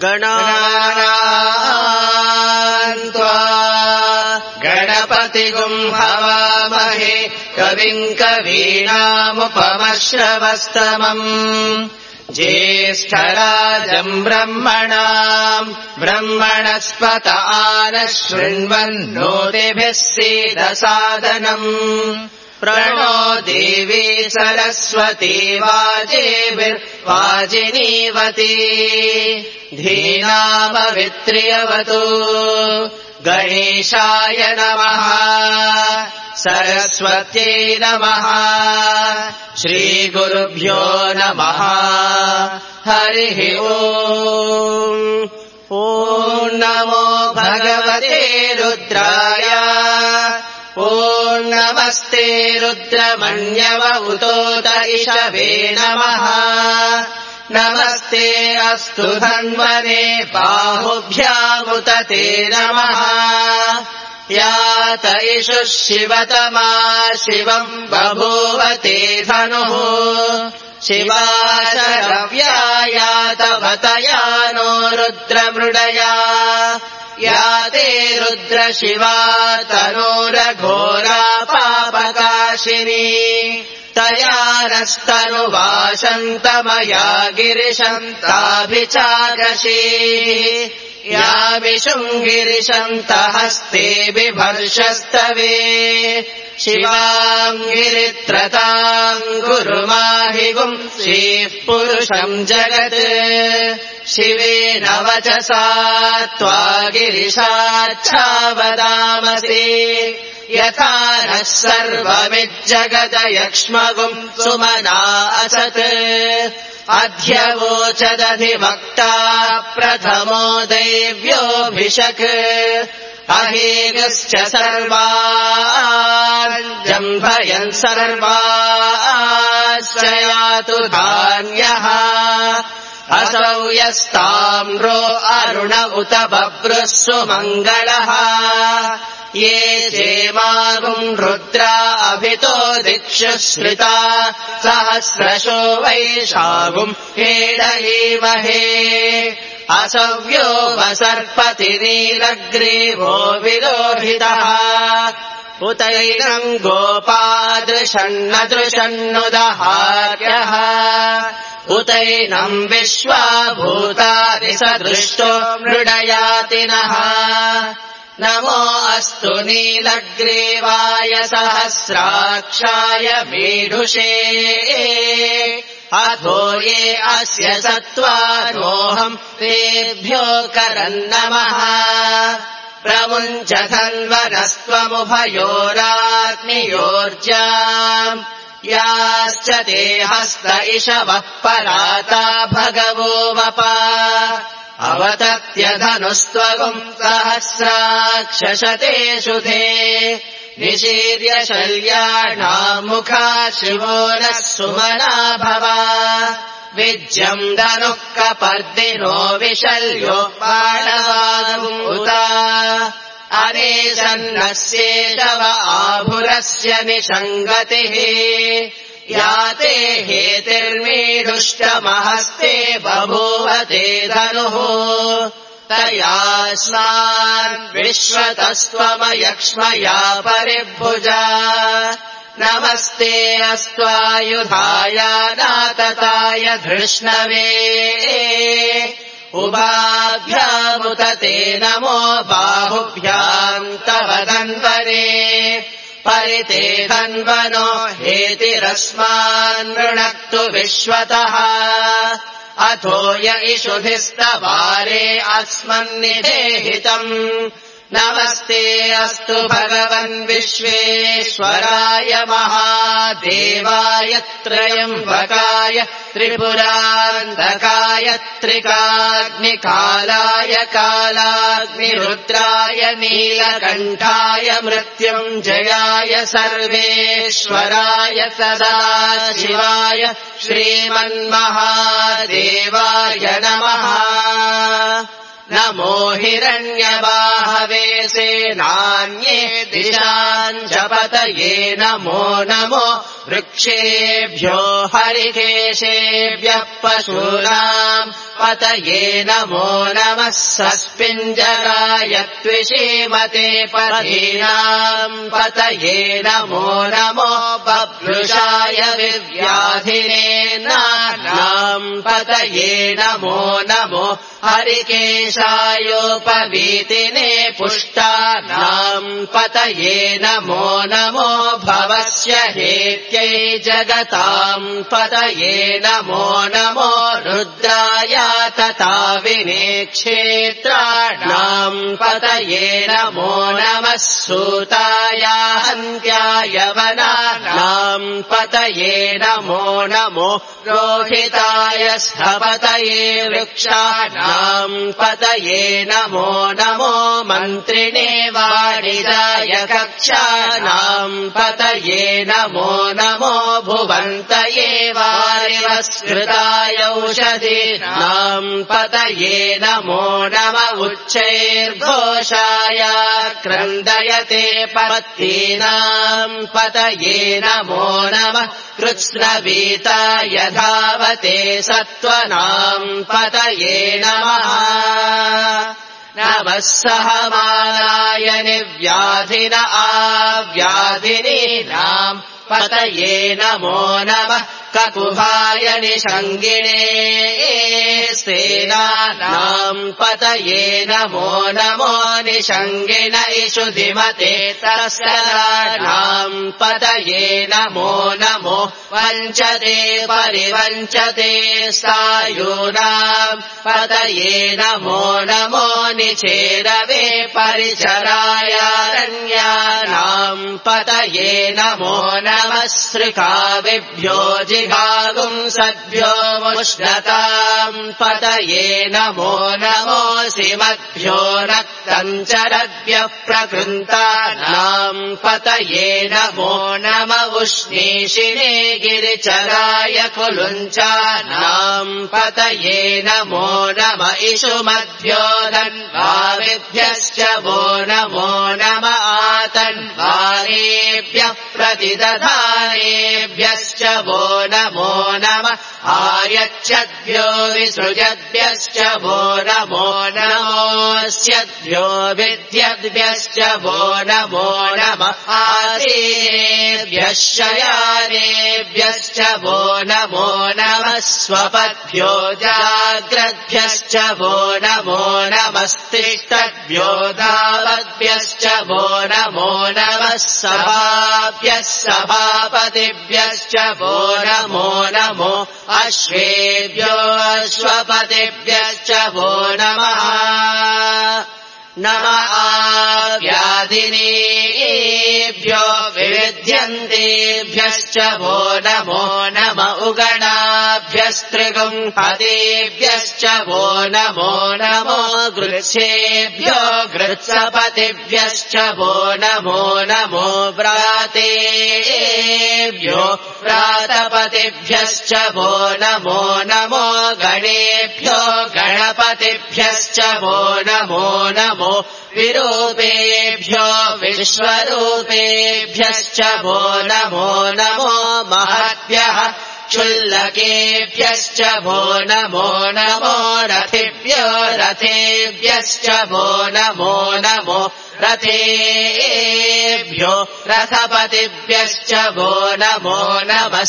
गणानान्त्वा गणपतिगुं हवामहे कविं कवीनामुपमश्रवस्तमम् ज्येष्ठराजम् ब्रह्मणाम् ब्रह्मणस्पत आनः शृण्वन्नोतिभिः सीदसादनम् प्रणो देवी सरस्वती वाजेभिर्वाजिनीवती धीनामवित्र्यवतु गणेशाय नमः सरस्वत्यै नमः श्रीगुरुभ्यो नमः हरिः ओम् ॐ नमो भगवते रुद्राय ॐ नमस्ते रुद्रमण्यवउतोत इषवे नमः नमस्ते अस्तु धन्वने बाहुभ्यामुत ते नमः यात इषुः शिवतमा शिवम् बभूव ते धनुः शिवाशरव्या यातवतया नो रुद्रमृडया या ते रुद्रशिवा तनोरघोरा पापकाशिनी तया नस्तनुवासन्तमया गिरिशन्ताभिचागशी यामिषुम् गिरिशन्तहस्ते बिभर्षस्तवे शिवाम् गिरित्रताम् गुरुमाहिगुम् श्रीः पुरुषम् जगत् शिवेन वचसा त्वा गिरिशाच्छावदामसि यथा नः सर्वमिज्जगदयक्ष्मगुम् सुमना असत् अध्यवोचदधिवक्ता प्रथमो दैव्योऽभिषक् अहेगश्च सर्वान् जम्भयन् सर्वाश्च यातु धान्यः असौ यस्ताम्रो अरुण उत बभ्रुः सुमङ्गलः ये चेमागुम् रुद्रा अभितो दिक्षु श्रिता सहस्रशो वैशागुम् हेडयीमहे असव्यो वसर्पति नीलग्रीवो विलोहितः उतैनम् गोपादृशन्नदृशन्नुदहार्यः उतैनम् विश्वाभूतादिसदृष्टो मृडयातिनः नमो अस्तु नीलग्रीवाय सहस्राक्षाय मीढुषे अथो ये अस्य सत्त्वानोऽहम् तेभ्यो करन्नमः प्रमुञ्च धन्वनस्त्वमुभयोराग्नियोर्जाम् याश्च ते हस्त इषवः पराता भगवो वपा अवतत्यधनुस्त्वगुम् सहस्राक्षशतेषु ते निशीर्य शल्याणाम् मुखा शिवो नः सुमना भव विज्यम् धनुः कपर्दिनो विशल्यो बाणवागुमुता अनेशन्नस्येषव आभुरस्य निषङ्गतिः याते हेतिर्मीढुष्टमहस्ते बभूव ते धनुः तयास्मान् विश्वतस्त्वमयक्ष्मया परिभुजा नमस्ते अस्त्वायुधाय नातताय धृष्णवे उभाभ्यामुत ते नमो बाहुभ्याम् तव धन्वने परिते धन्वनो हेतिरस्मान् ऋणक्तु विश्वतः अथो य इषुभिस्तवारे अस्मन्निदेहितम् नमस्ते अस्तु भगवन् विश्वेश्वराय महादेवाय त्रयम्बकाय त्रिपुरान्तकाय त्रिकाग्निकालाय कालाग्निरुद्राय नीलकण्ठाय मृत्युञ्जयाय सर्वेश्वराय सदाशिवाय श्रीमन्महादेवाय नमः नमो हिरण्यबाहवे सेनान्ये दिशाञ्जपतये नमो नमो वृक्षेभ्यो हरिकेशेभ्यः पशूनाम् पतये नमो नमः सस्मिञ्जराय त्विषीमते पथीनाम् पतये नमो नमो बभ्रुषाय विव्याधिने नानाम् पतये नमो नमो हरिकेशायोपवीतिने पुष्टानाम् पतये नमो नमो भवस्य हेत्यै जगताम् पतये नमो नमो रुद्राय तथा विनेक्षेत्राणाम् पतये नमो नमः सूताय हन्त्याय वनानाम् पतये नमो नमो रोहिताय स्थपतये वृक्षाणाम् पतये नमो नमो मन्त्रिणे वाणिजाय कक्षाणाम् पतये नमो नमो भुवन्तये वारिवस्कृताय औषधीनाम् पतये नमो नम उच्चैर्घोषाय क्रन्दयते पत्तीनाम् पतये नमो नमः कृत्स्नवीताय धावते सत्त्वनाम् पतये नमः नमः सहमानाय निव्याधिन आव्याधिनीनाम् पतये नमो नमः ककुभाय निषङ्गिणे सेनानाम् पतये नमो नमो निषङ्गिण इषुधिमते तरस्कराणाम् पतये नमो नमो वञ्चते परिवञ्चते सायूनाम् पतये नमो नमो निचेरवे परिचरायारण्यानाम् पतये नमो नमः सृकाविभ्यो जिघागुंसद्भ्यो मुष्णताम् पतये नमो नमोऽसि मद्भ्यो रक्तञ्चरद्भ्यः प्रकृन्तानाम् पतये नमो नम उष्णीषिणे गिरिचराय कुलुञ्चानाम् पतये नमो नम इषुमद्भ्यो धन्वाविभ्यश्च वो नमो नम आतन्वारेभ्यः प्रतिदधानेभ्यश्च वो नमो नमः आर्यच्छद्भ्यो विसृजद्भ्यश्च वो नमो नमोऽस्यद्भ्यो विद्यद्भ्यश्च वो नमो नमः आसीनेभ्यः शयानेभ्यश्च वो नमो नमः स्वपद्भ्यो जाग्रद्भ्यश्च वो नमो नमस्तिष्ठद्भ्यो धावद्भ्यश्च वो नमो नमः सभाभ्यः सभापतिभ्यश्च वो नमो नमो अश्वेभ्यो अश्वपतिभ्यश्च वो नमः नम आव्याधिनीभ्यो विविध्यन्तेभ्यश्च वो नमो नम उगणाभ्यस्त्रिगुंहतेभ्यश्च वो नमो नमो गृत्सेभ्यो गृत्सपतिभ्यश्च वो नमो नमो व्रातेभ्यो व्रातपतिभ्यश्च वो नमो नमो गणेभ्यो गणपतिभ्यश्च वो नमो नमो विरूपेभ्यो विश्वरूपेभ्यश्च वो नमो नमो महद्भ्यः क्षुल्लकेभ्यश्च वो नमो नमो रथेभ्यो रथेभ्यश्च वो नमो नमो रथेभ्यो रथपतिभ्यश्च वो नमो नमः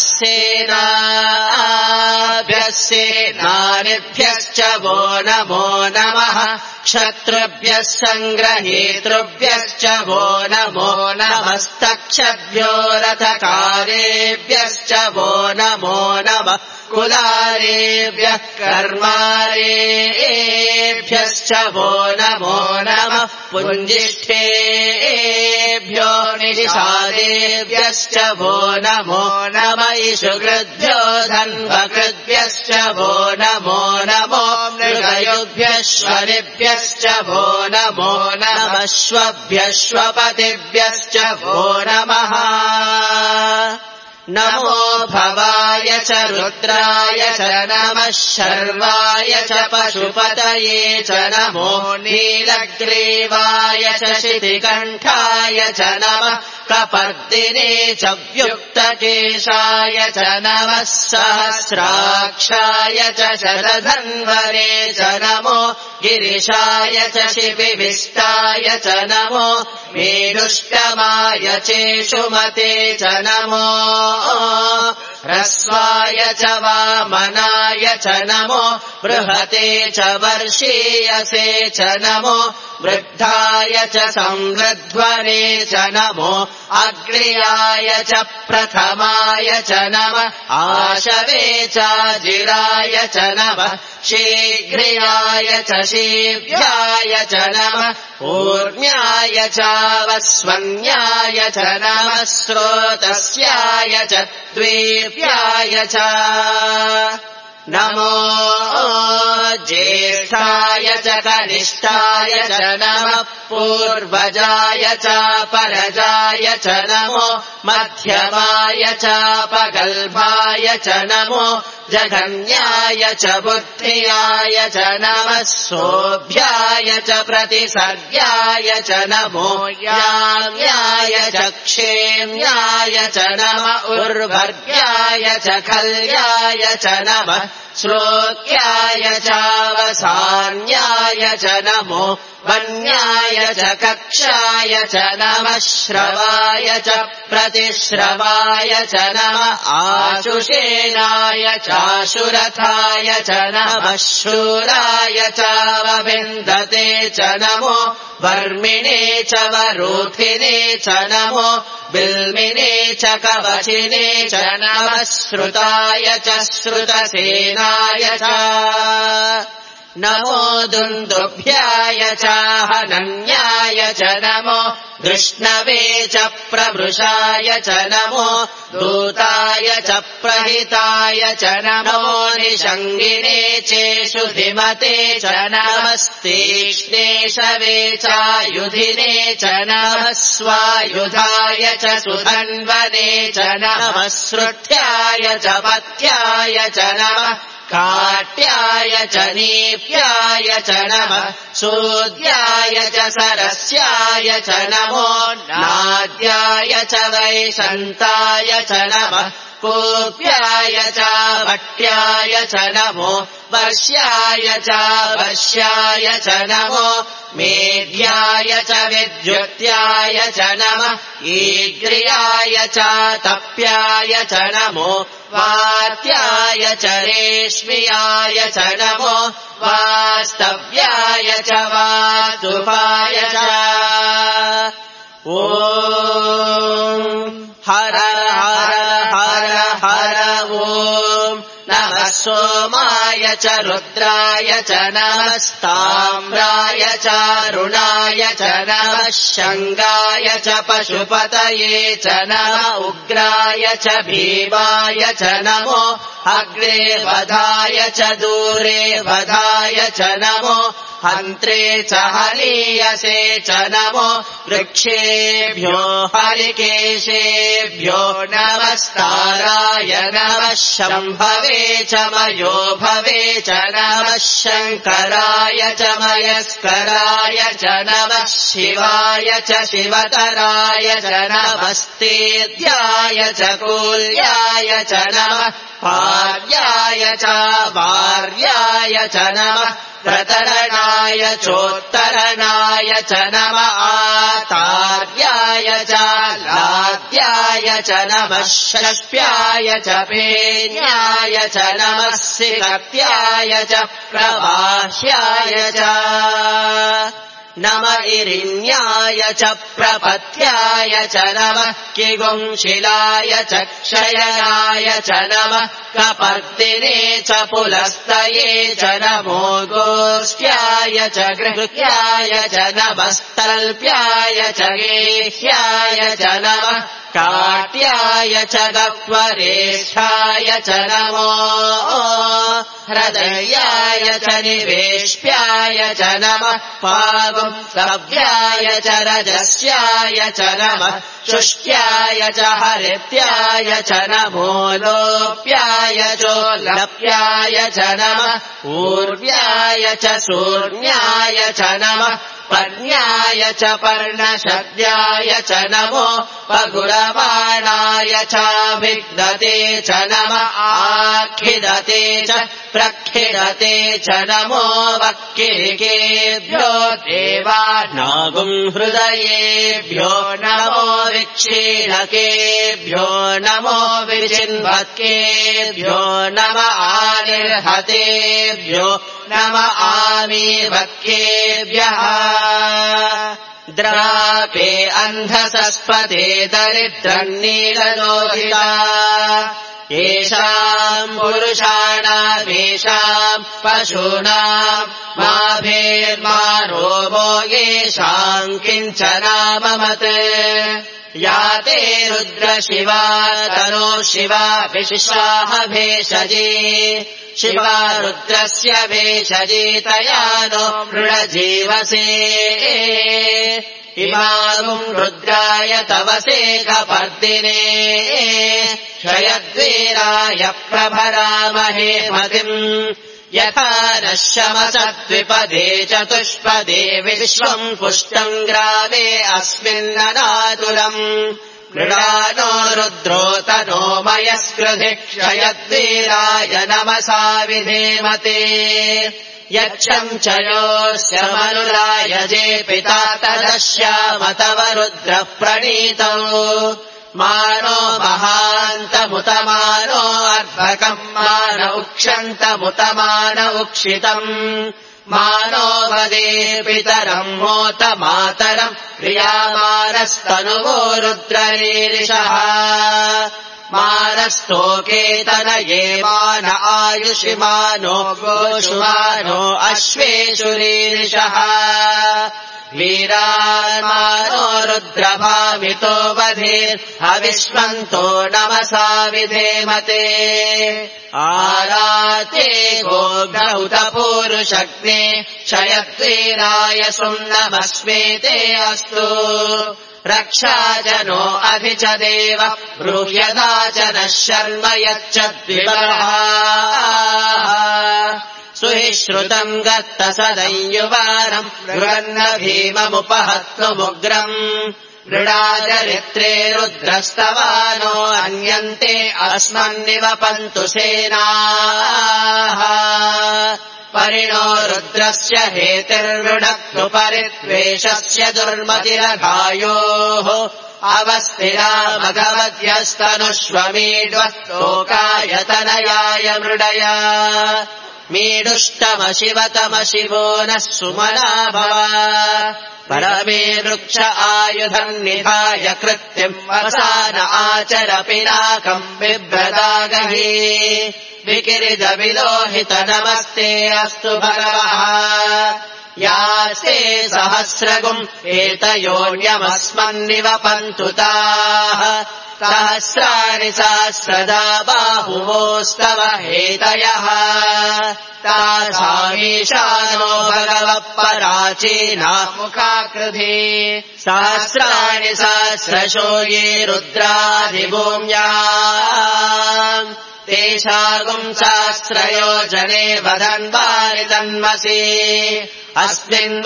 सेनाभ्यः सेनानिभ्यश्च वो नमो नमः क्षत्रुभ्यः सङ्ग्रहेतृभ्यश्च वो नमो नमस्तक्षभ्यो रथकारेभ्यश्च वो नमो नमः कुलारेभ्यः कर्मारेभ्यश्च वो नमो नमः पुञ्जिष्ठेभ्यो निषादेभ्यश्च वो नमो नम इषुकृद्भ्यो धन्वकृद्भ्यश्च वो नमो नमो मृगयुभ्यश्वनिभ्यश्च वो नमो नमः श्वभ्यश्वपतिभ्यश्च वो नमः नमो भवाय च रुद्राय च नमः शर्वाय च पशुपतये च नमो नीलग्रीवाय च शितिकण्ठाय च नमः कपर्दिने च व्युक्तकेशाय च नमः सहस्राक्षाय च शरधन्वने च नमो गिरिशाय च शिबिविष्टाय च नमो मेरुष्टमाय चेषुमते च नमो ह्रस्वाय च वामनाय च नमो बृहते च वर्षीयसे च नमो वृद्धाय च संवृध्वने च नमो अग्र्याय च प्रथमाय च नमः आशवे चाजिराय च नमः शीघ्र्याय च शीभ्याय च नमः ऊर्म्याय चावस्वन्याय च नमः स्रोतस्याय च द्वीप्याय च नमो ज्येष्ठाय च कनिष्ठाय च नमः पूर्वजाय च परजाय च नमो मध्यमाय च पगल्भाय च नमो जघन्याय च बुद्धियाय च नमः सोऽभ्याय च प्रतिसर्याय च नमो याम्याय च क्षेम्याय च नमः उर्वर्ग्याय च खल्याय च नमः श्लोक्याय चावसान्याय च नमो वन्याय च कक्षाय च नमः श्रवाय च प्रतिश्रवाय च नमः आशुषेणाय चाशुरथाय च नमः शूराय चावविन्दते च नमो वर्मिणे च वरोधिने च नमो बिल्मिने च कवचिने च नमः श्रुताय च श्रुतसेनाय च नमो दुन्दुभ्याय च हनन्याय च नमो कृष्णवे च प्रवृषाय च नमो दूताय च प्रहिताय च नमो निषङ्गिने चेषु धिमते च नमस्तीक्ष्णेशवे चायुधिने च नमः स्वायुधाय च सुधन्वने च नमः श्रुत्याय च पत्याय च नमः काट्याय च नीप्याय च नमः सूद्याय च सरस्याय च नमो नाद्याय च वैशन्ताय च नमः पूप्याय च भट्याय च नमो वर्ष्याय च वर्ष्याय च नमो मेध्याय च विद्युत्याय च नमः ईग्र्याय च तप्याय च नमो वात्याय च रेश्म्याय च नमो वास्तव्याय च वातुपाय च ॐ हर हर हर हर ॐ नमः सोमाय च रुद्राय च नमस्ताम्राय च रुणाय च नमः शङ्गाय च पशुपतये च नमः उग्राय च भीमाय च नमो अग्रे वधाय च दूरे वधाय च नमो हन्त्रे च हलीयसे च नमो वृक्षेभ्यो हरिकेशेभ्यो नमस्ताराय नमः शम्भवे च मयो भवे च नमः शङ्कराय च मयस्कराय च नमः शिवाय च शिवतराय च नमस्तेद्याय च कूल्याय च नमः पार्याय च वार्याय च नमः प्रतरणाय चोत्तरणाय च नमः आतार्याय च लाद्याय च नमः षष्ट्याय च पेन्याय च नमः सिकत्याय च प्रवाह्याय च नम इरिण्याय च प्रपत्याय च नमः किगुंशिलाय च क्षयनाय च नमः कपर्दिने च पुलस्तये च नमो गोष्ट्याय च गृह्याय च नमस्तल्प्याय च गेह्याय च नमः काट्याय च गह्वरेष्ठाय च नमो हृदयाय च निवेश्याय च नमः पागुं सव्याय च रजस्याय च नमः शुष्ट्याय च हरित्याय च नमो लोप्याय चोल्लप्याय च नमः ऊर्व्याय च शून्याय च नमः पर्ण्याय च पर्णशद्याय च नमो पगुरवाणाय चाभिद्दते च नमः आखिदते च प्रखिदते च नमो वक्किरिकेभ्यो देवानागुं हृदयेभ्यो नमो विक्षीणकेभ्यो नमो विचिन्वक्केभ्यो नम आनिर्हतेभ्यो नम आमीवक्केभ्यः द्रापे अन्धसस्पदे दरिद्रन्नीललोहिता येषाम् पुरुषाणामेषाम् पशूनाम् माभेर्मारोमो येषाम् किञ्चनाममत् या ते रुद्रशिवा तनो शिवा विश्वाह भेषजे शिवा रुद्रस्य भेषजे तया नो मृळजीवसे इमागुम् रुद्राय तवसे कपर्दिने क्षयद्वीराय प्रभरामहे मतिम् यथा नः शमसद्विपदे चतुष्पदे विश्वम् पुष्टम् ग्रामे अस्मिन्ननातुलम् मृडानो रुद्रो तनो मयस्कृधि क्षयद्वीराय नमसा विधेमते यच्छम् च योऽस्य मनुरायजे पिता तदश्याम तव रुद्रः प्रणीतौ मानो महान्तमुतमानो अर्भकम् मान उक्षन्तमुतमान उक्षितम् मानो वदे पितरम् मोत मातरम् प्रियामानस्तनुवो रुद्ररीरिषः मानस्तोकेतनये मान आयुषिमानो गोषुमानो अश्वेषु रीरिषः वीरान्मानो रुद्रभामितो वधेर्हविष्मन्तो नमसा विधेमते आराते गोघौतपूरुषग्ने क्षयद्वीराय सुम्नमस्मेते अस्तु रक्षा च नो अधि च देव ब्रूह्यदा च नः शर्म यच्चद्विवरः सुहिश्रुतम् गत्त सदञ्युवारम् मृगन्न भीममुपहत्नुमुग्रम् मृडाचरित्रे रुद्रस्तवानो अन्यन्ते अस्मन्निवपन्तु सेनाः परिणो रुद्रस्य हेतिर्मृडक्तु परिद्वेषस्य दुर्मतिरघायोः अवस्थिरा भगवद्यस्तनुष्वमीड्वस्तोकायतनयाय मृडया मीडुष्टमशिवतमशिवो नः सुमना भव परमे वृक्ष आयुधम् निधाय कृत्यम् वसान आचर पिनाकम् बिभ्रदागहि विकिरिदविलोहित नमस्ते अस्तु भगवः यास्ते सहस्रगुम् एतयोऽन्यमस्मन्निवपन्तु ताः सहस्राणि सहस्रदा बाहुवोस्तव हेतयः तासामीशानो भगवः पराचीना मुखाकृधि सहस्राणि सहस्रशो ये रुद्राधिभूम्याम् तेषागुम् सहस्रयोजने वदन्वानि तन्मसि अस्मिन्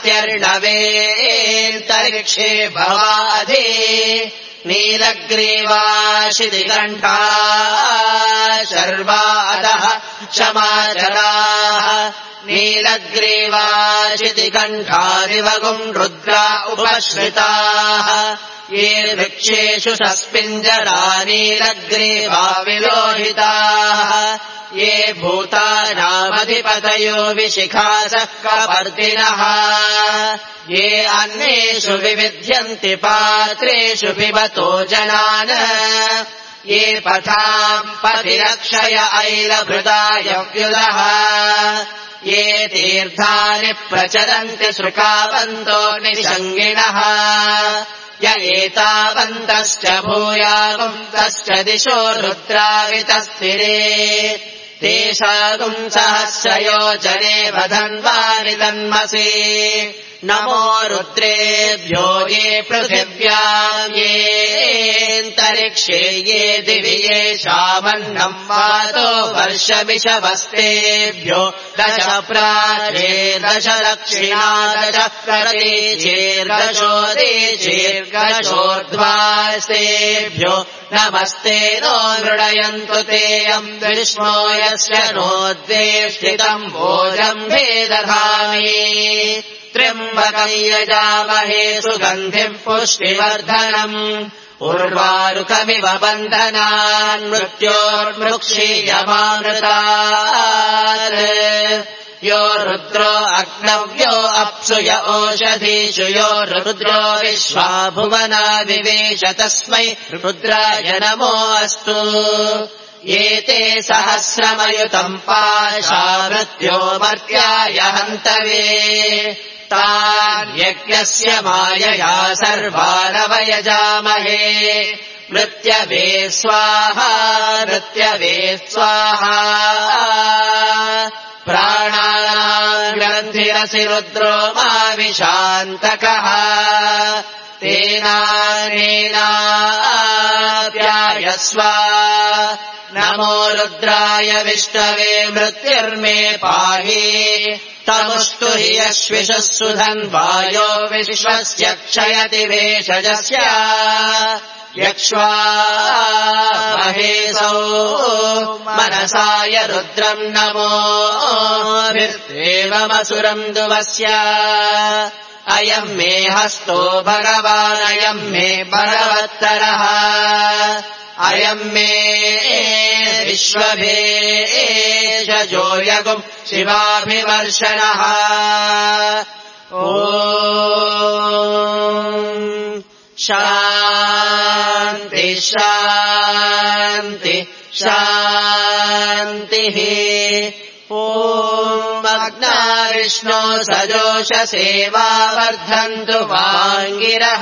महत्यर्णवेऽन्तरिक्षे भवाधि नीलग्रीवाशितिकण्ठा शर्वादः क्षमाचराः नीलग्रीवाशितिकण्ठादिवगुम् रुद्रा उपश्रिताः ये वृक्षेषु सस्मिञ्जरा नीलग्रीवा विलोहिताः ये भूतानामधिपतयो विशिखासः कपर्दिनः ये अन्येषु विविध्यन्ति पात्रेषु पिबतो जनान् ये पथाम् पतिरक्षय ऐलभृदायव्युदः ये तीर्थानि प्रचरन्ति सृकावन्तो निषङ्गिणः य एतावन्तश्च भूयागुन्तश्च दिशो रुद्रावितस्थिरे तेषागुम् सहस्रयोजने वधन्वानि तन्मसि नमो रुद्रेभ्यो ये पृथिव्याम् येऽन्तरिक्षे ये दिवि येषामन्नम् वातो वर्षमिषवस्तेभ्यो दश प्राचे दश दक्षिणा दश प्रतीचीर्गशोदीचीर्गशोर्ध्वास्तेभ्यो नमस्ते नो मृडयन्तु तेऽयम् विष्णो यस्य नोद्वेष्टितम् भोजम् भेदधामि त्र्यम्बकम् यजामहे सुगन्धिम् पुष्टिवर्धनम् उर्वारुकमिव बन्धनान् मृत्योर्मृक्षीयमामृतात् यो रुद्रो अग्नव्यो अप्सु य ओषधीषु यो रुद्रो विश्वा भुवना विवेश तस्मै रुद्राय नमो अस्तु एते सहस्रमयुतम् पाशा मृत्यो मर्त्याय हन्तवे तान्यज्ञस्य मायया सर्वानवयजामहे मृत्यवे स्वाहा मृत्यवे स्वाहा प्राणानाम् ग्रन्थिरसि रुद्रो माविशान्तकः तेनानेनाप्यायस्व नमो रुद्राय विष्णवे मृत्युर्मे पाहि तमुस्तु हि यश्विषः सुधन्वायो विश्वस्य क्षयति भेषजस्य यक्ष्वा महेशौ मनसाय रुद्रम् नमो एवमसुरम् दुवस्य अयम् मे हस्तो भगवान् अयम् मे बलवत्तरः अयम् मे विश्वभेषजो यगुम् शिवाभिवर्षणः ॐ शान्ति शान्ति शान्तिः ॐ अग्ना विष्णो सजोषसेवा वर्धन्तु वाङ्गिरः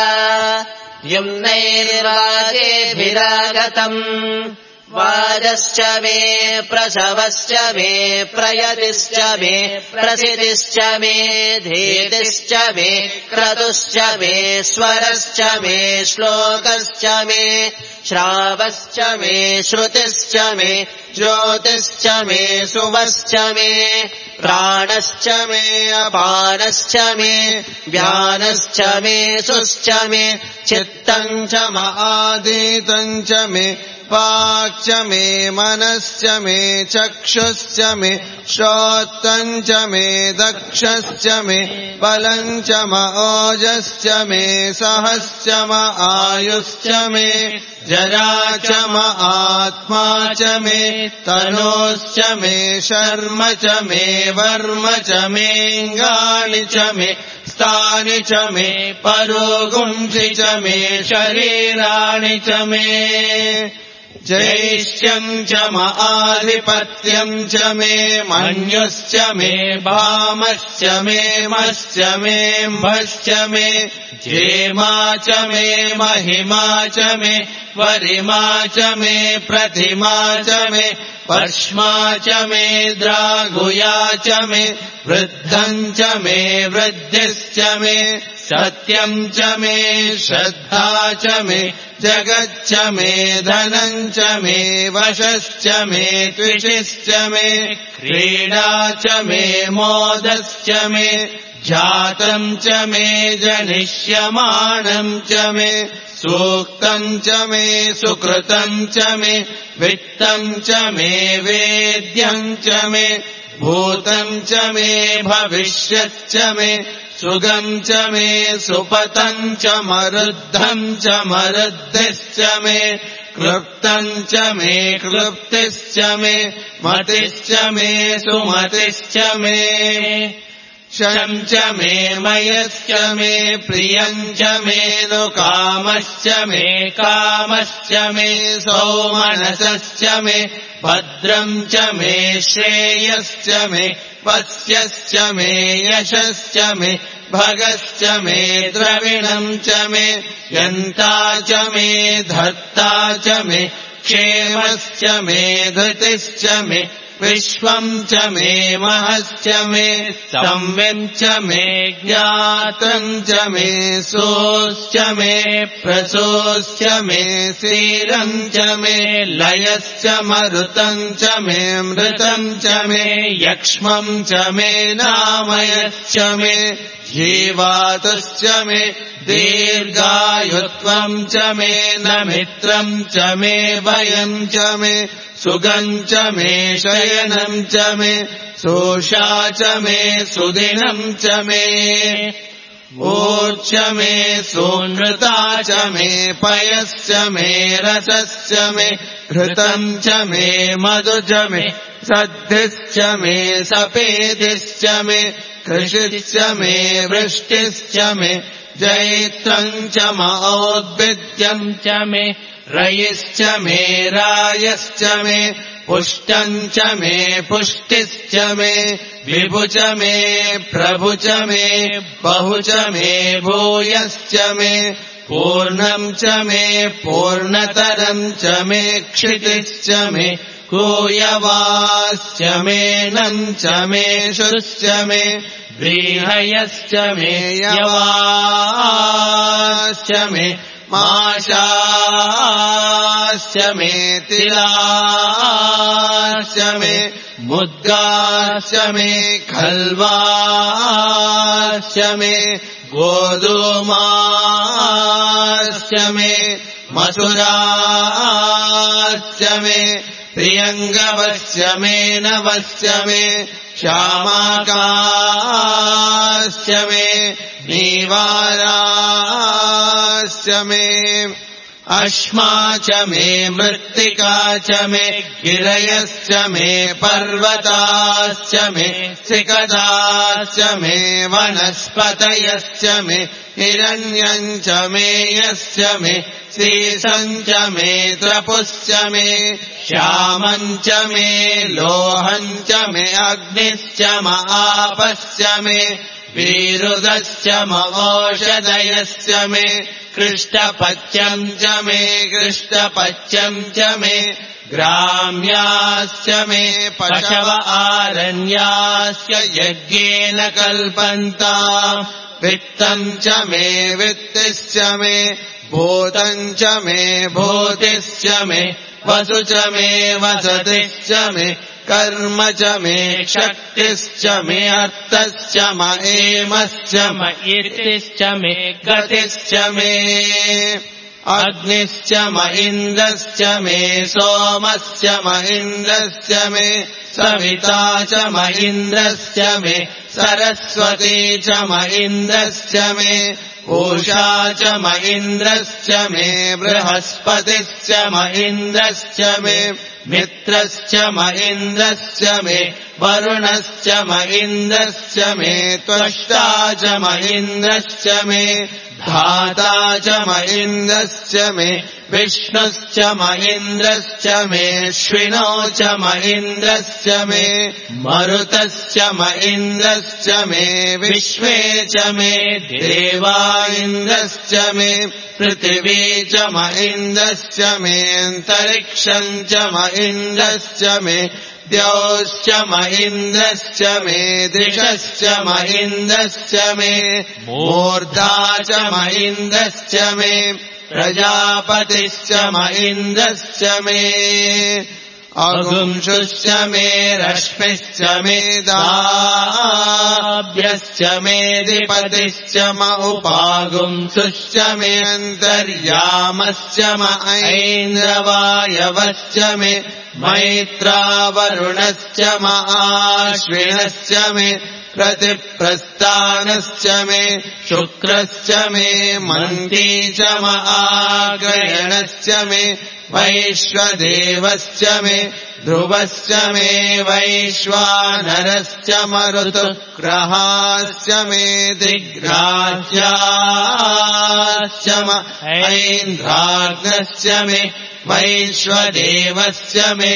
युम्नैर्वाजेभिरागतम् वाजश्च मे प्रसवश्च मे प्रयतिश्च मे प्रसिद्धिश्च मे धीतिश्च मे क्रतुश्च मे स्वरश्च मे श्लोकश्च मे श्रावश्च मे श्रुतिश्च मे ज्योतिश्च मे सुवश्च मे प्राणश्च मे अपानश्च मे व्यानश्च मे सुश्च मे चित्तम् च महादीतम् च मे वाक् च मे मनश्च मे चक्षुश्च मे श्रोत्रम् च मे दक्षश्च मे बलम् च ओजश्च मे सहश्च आयुश्च मे जरा च आत्मा च मे तनोश्च मे शर्म च मे वर्म च मेऽङ्गानि च मे स्थानि च मे परोगुंसि च मे शरीराणि च मे जैष्यम् च आधिपत्यम् च मे मन्युश्च मे भामश्च मे मश्च मे म्भश्च मे जेमा च मे महिमा च मे वरिमा च मे प्रतिमा च मे पश्मा च मे द्रागुया च मे वृद्धम् च मे वृद्धिश्च मे सत्यम् च मे श्रद्धा च मे जगच्च मे धनम् च मे वशश्च मे त्विषिश्च मे क्रीडा च मे मोदश्च मे जातम् च मे जनिष्यमाणम् च मे सूक्तम् च मे सुकृतम् च मे वित्तम् च मे वेद्यम् च मे भूतम् च मे भविष्यच्च मे सुगम् च मे सुपतम् च मरुद्धम् च मरुद्धिश्च मे क्लृप्तम् च मे क्लृप्तिश्च मे मतिश्च मे सुमतिश्च मे शं च मे मयश्च मे प्रियं च मे नु कामश्च मे कामश्च मे सौमनसश्च मे भद्रं च मे श्रेयश्च मे वस्यश्च मे यशश्च मे भगश्च मे द्रविणं च मे यन्ता च मे धर्ता च मे क्षेमश्च मे धृतिश्च मे विश्वं च मे महश्च मे संविं च मे ज्ञातं च मे सोश्च मे प्रसोश्च मे शीलं च मे लयश्च मरुतं च मे मृतं च मे यक्ष्मं च मे नामयश्च मे जीवातुश्च मे दीर्घायुत्वं च मे नमित्रं च मे भयं च मे सुगं च मे शयनं च मे सोषा च मे सुदिनं च मे ऊर्च मे सोनृता च मे पयश्च मे रसश्च मे घृतं च मे मधु च मे सद्धिश्च मे सपेतिश्च मे कृषिश्च मे वृष्टिश्च मे जैत्रं च मौद्भिद्यं च मे रयिश्च मे रायश्च मे पुष्टं च मे पुष्टिश्च मे विभु च मे प्रभु च मे बहु च मे भूयश्च मे पूर्णं च मे पूर्णतरं च मे क्षितिश्च मे कूयवाश्च मे नं च मे शुश्च मे व्रीहयश्च मे यवाश्च मे माशाश्च मे तिलाश्च मे मुद्गाश्च मे खल्वाश्च मे गोधूमाश्च मे मसुराश्च मे प्रियङ्गवश्च मे नवश्च मे श्यामाकाश्च मे नीवाराश्च मे अश्मा च मे मृत्तिका च मे गिरयश्च मे पर्वताश्च मे सिकताश्च मे वनस्पतयश्च मे हिरण्यं च मे यश्च मे सीसं च मे त्रपुश्च मे श्यामं च मे लोहं च मे अग्निश्च महापश्च मे वीरुदश्च मौषधयश्च मे कृष्णपच्यं च मे कृष्णपच्यं च मे ग्राम्याश्च मे पशव आरण्याश्च यज्ञेन कल्पन्ता वित्तं च मे वित्तिश्च मे भूतं च मे भूतिश्च मे वसु च मे वसतिश्च मे कर्म च मे शक्तिश्च मे अर्थश्च महेमश्च मयितिश्च मे गतिश्च मे अग्निश्च महीन्द्रश्च मे सोमश्च महीन्द्रश्च मे सविता च महीन्द्रश्च मे सरस्वती च महीन्द्रश्च मे पूषा च महीन्द्रश्च मे बृहस्पतिश्च महीन्द्रश्च मे मित्रश्च महीन्द्रश्च मे वरुणश्च महीन्द्रश्च मे त्वष्टा च महीन्द्रश्च मे धाता च महीन्द्रश्च मे विष्णुश्च महीन्द्रश्च मे श्विनो च महीन्द्रश्च मे मरुतश्च महीन्द्रश्च मे विश्वे च मे देवा इन्द्रश्च मे पृथिवी च महीन्द्रश्च मे अन्तरिक्षं च महीन्द्रश्च मे द्यौश्च महीन्द्रश्च मे दिशश्च महीन्द्रश्च मे मूर्धा च महीन्द्रश्च मे प्रजापतिश्च महीन्द्रश्च मे अगुंशुश्च मे रश्मिश्च मे दाभ्यश्च मे दिपतिश्च उपागुंसुश्च मे अन्तर्यामश्च ऐन्द्रवायवश्च मे मैत्रावरुणश्च आश्विनश्च मे प्रतिप्रस्थानश्च मे शुक्रश्च मे मन्ती च आग्रयणश्च मे वैश्वदेवश्च मे ध्रुवश्च मे वैश्वानरश्च मरुतुग्रहाश्च मे दिग्राह्याश्च ऐन्द्राग्नश्च मे वैश्वदेवस्य मे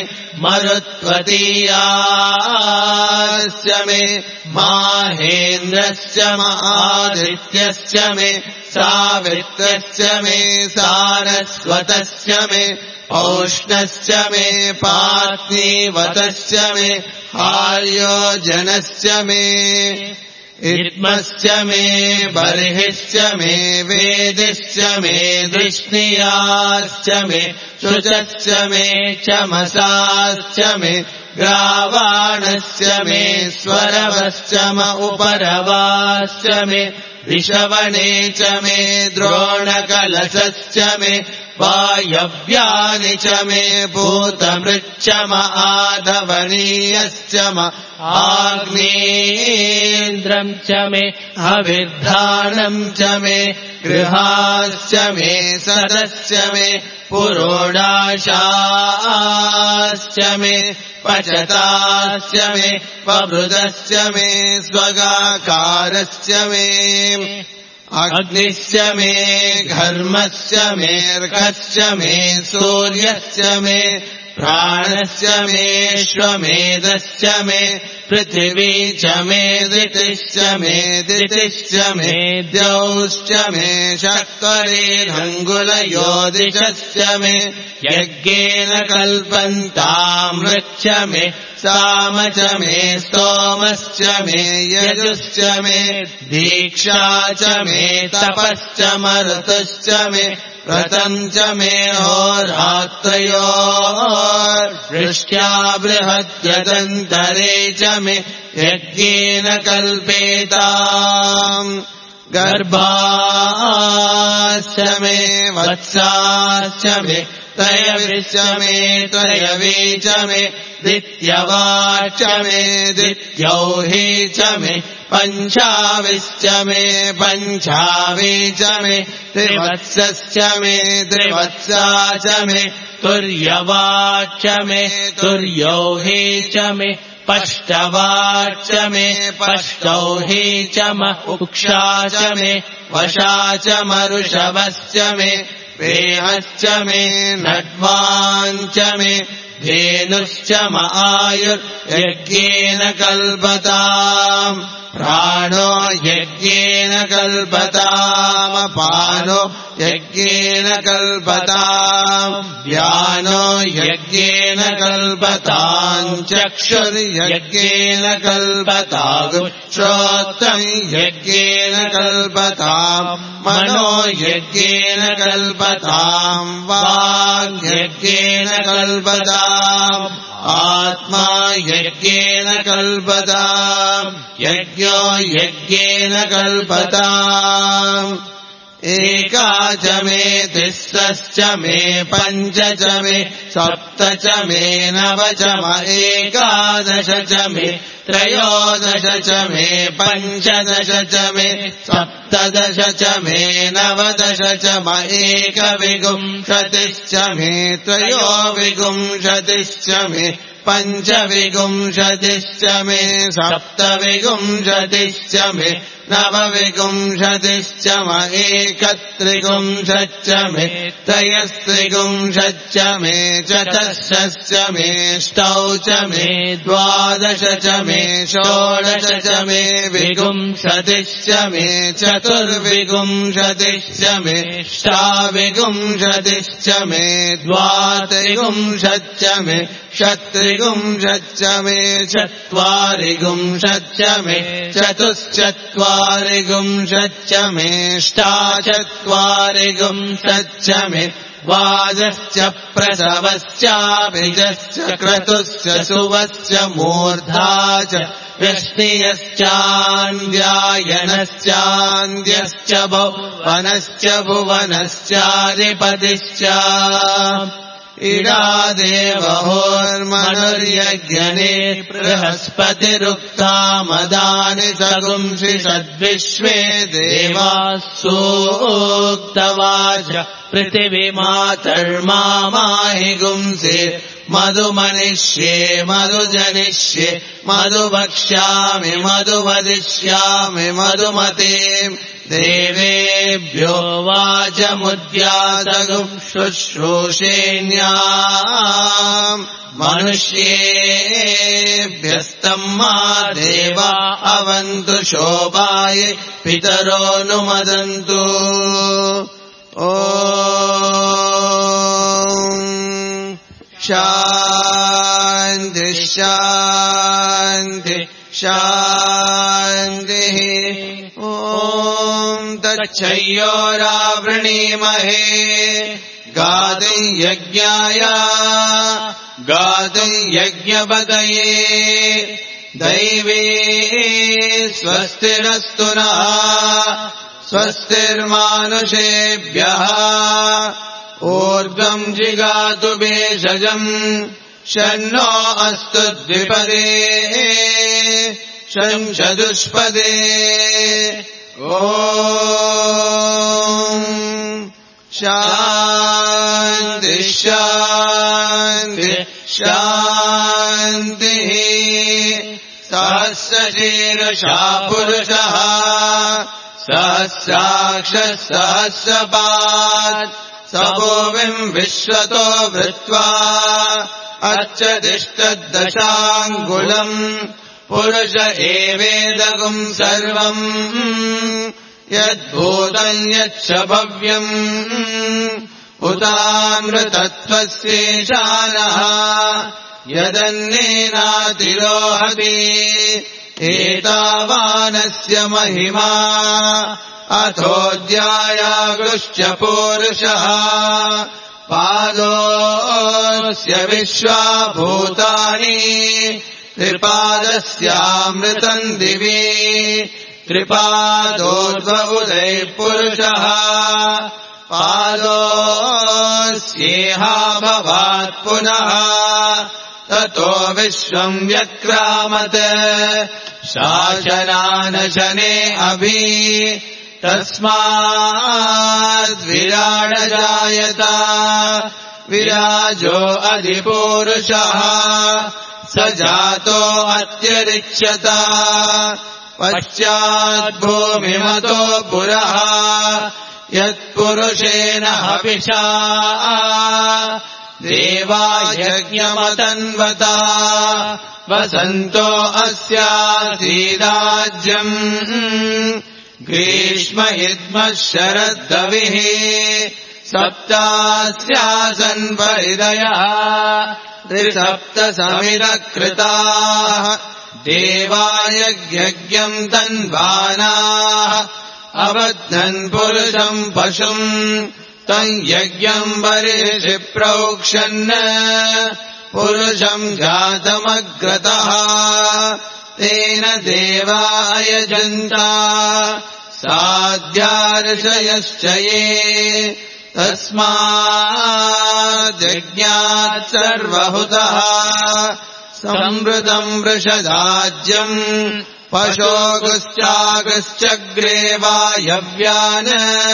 मरुत्वतीयास्य मे माहेन्द्रस्य आदित्यस्य मे सावित्रस्य मे सारस्वतस्य मे औष्णस्य मे पार्थिवतस्य मे आर्योजनस्य मे इद्मश्च मे बर्हिश्च मे वेदिश्च मे दृष्णियाश्च मे शुचश्च मे चमसाश्च मे ग्रावाणस्य मे स्वरवश्च म उपरवाश्च मे ऋषवणे च मे द्रोणकलशश्च मे वायव्यानि च मे भूतमृच्च म आधवनीयश्च म आग्नेन्द्रम् च मे हविर्धानम् च मे गृहाश्च मे सदश्च मे पुरोडाशाश्च मे पचताश्च मे पवृदश्च मे स्वगाकारश्च मे अग्निश्च मे घर्मश्च मे अर्घश्च मे सूर्यश्च मे प्राणश्च मेश्वमेधश्च मे पृथिवी च मे दितिश्च मे दितिश्च मे द्यौश्च मे शक्वरेरङ्गुलयोदिशश्च मे यज्ञेन कल्पन्तामृच्च मे साम च मे स्तोमश्च मे यजुश्च मे दीक्षा च मे तपश्च मरुतश्च मे व्रतम् च मे होरात्रयोर्वृष्ट्या बृहद्यदन्तरे च मे यज्ञेन कल्पेताम् गर्भाश्च मे वत्साश्च मे त्रयविश्च मे त्रयवे च मे दित्यवाच्च मे दित्यौहि च मे पञ्चाविश्च मे पञ्चावे च मे त्रिवत्सश्च मे त्रिवत्सा च मे तुर्यवाच्च मे तुर्यौहि च मे पष्टवाच्च मे पष्टौहि च म उक्षा च मे वशा च मरुषवश्च मे वेहश्च मे नड्वाञ्च मे धेनुश्च म आयुर्यज्ञेन कल्पताम् प्राणो यज्ञेन कल्पताम् अपानो यज्ञेन कल्पताम् व्यानो यज्ञेन कल्पताम् चक्षुर्यज्ञेन कल्पताम् श्रोत्रम् यज्ञेन कल्पताम् मनो यज्ञेन कल्पताम् वाक् यज्ञेन कल्पताम् आत्मा यज्ञेन कल्पताम् यज्ञो यज्ञेन कल्पताम् एका च मे तिस्रश्च मे पञ्च च मे सप्त च मे नव च म एकादश च मे त्रयोदश च मे पञ्चदश च मे सप्तदश च मे नवदश च म एकविंशतिश्च मे त्रयोविंशतिश्च मे पञ्चविंशतिश्च मे सप्तविंशतिश्च मे नवविंशतिश्च म एकत्रिंशच्च मे त्रयस्त्रिंशच्च मे चतुर्दशश्च मे अष्टौ च मे द्वादश च मे षोडश च मे विंशतिश्च मे चतुर्विंशतिश्च मे अष्टाविंशतिश्च मे द्वात्रिंशच्च मे षट्त्रिंशच्च मे चत्वारिंशच्च मे चतुश्चत्वारिंशच्च मे अष्टाचत्वारिंशच्च मे द्वादश्च प्रसवश्चाभिजश्च क्रतुश्च सुवश्च मूर्धा च वृष्णियश्चान्द्यायनश्चान्द्यश्च भुवनश्च भुवनश्चाधिपतिश्च इडादेवहोर्मनुर्यज्ञने बृहस्पतिरुक्ता मदानि सगुंसि सद्विश्वे देवाः सूक्तवाच पृथिवीमातर्मामाहि गुंसि मधुमनिष्ये मधुजनिष्ये मधुभक्ष्यामि मधुवदिष्यामि मधुमते देवेभ्यो वाचमुद्यातगुं शुश्रूषेण्याम् मनुष्येभ्यस्तम् मा देवा अवन्तु शोभाय पितरोऽनुमदन्तु ॐ शान्ति शान्ति शान्तिः ॐ तच्छयोरावृणीमहे गातुं यज्ञाय गातुं यज्ञपतये दैवे स्वस्तिरस्तु नः स्वस्तिर्मानुषेभ्यः ऊर्ध्वं जिगातु भेषजम् शन्नो अस्तु द्विपदे शं चतुष्पदे ॐ शान्ति शान्ति शान्तिः सहस्रशीर्षा पुरुषः सहस्राक्षः सहस्रपात् सभूमिम् विश्वतो वृत्वा अर्चतिष्ठद्दशाङ्गुलम् पुरुष एवेदगुम् सर्वम् यद्भूतम् यच्च भव्यम् उतामृतत्वस्येशानः यदन्नेनातिरोहति एतावानस्य महिमा अथोऽध्यायागुश्च पूरुषः पादोऽस्य विश्वाभूतानि त्रिपादस्यामृतम् दिवि त्रिपादोद्वहुदैः पुरुषः पादोऽस्येहा भवात् पुनः ततो विश्वम् व्यक्रामत् शासनानशने अभि तस्माद्विराडजायत विराजो अधिपूरुषः स जातो अत्यरिच्यत पश्चाद्भूमिमतो पुरः यत्पुरुषेण हविषा देवा यज्ञमतन्वता वसन्तो अस्यासीदाज्यम् ग्रीष्म इद्मः शरद्दविः सप्तास्यासन् परिदयः त्रिसप्तसमिदकृताः देवा यज्ञम् तन्वानाः अबध्नन् पुरुषम् पशुम् तम् यज्ञम् बर्हिषि प्रोक्षन् पुरुषम् जातमग्रतः तेन देवायजन्ता साध्यार्षयश्च ये तस्माद्यज्ञात् सर्वहुतः संवृतम् वृषदाज्यम् पशोगुश्चागश्चग्रे वायव्यान्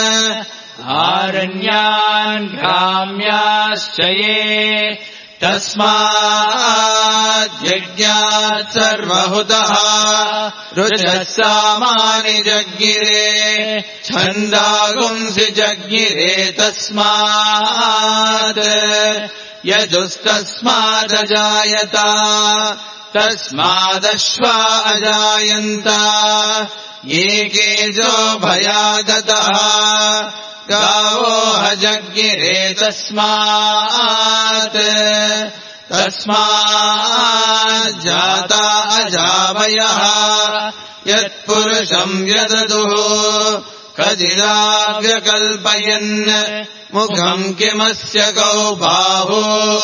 आरण्यान् ग्राम्याश्च ये तस्माद्यज्ञात् सर्वहुतः रुचः सामानि जज्ञिरे छन्दागुंसि जज्ञिरे तस्मात् यजुस्तस्मादजायत तस्मादश्वा अजायन्त ये केजो भयादतः गावो हजज्ञिरे तस्मात् तस्माज्जाता अजावयः यत्पुरुषम् व्यददुः कदिदाव्यकल्पयन् मुखम् किमस्य कौ बाहु